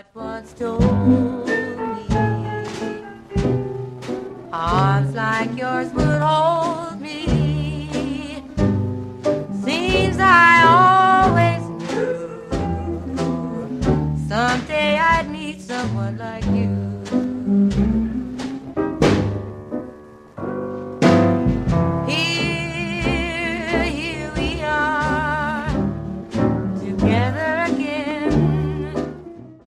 once told me arms like yours would hold me. Seems I always knew someday I'd meet someone like you.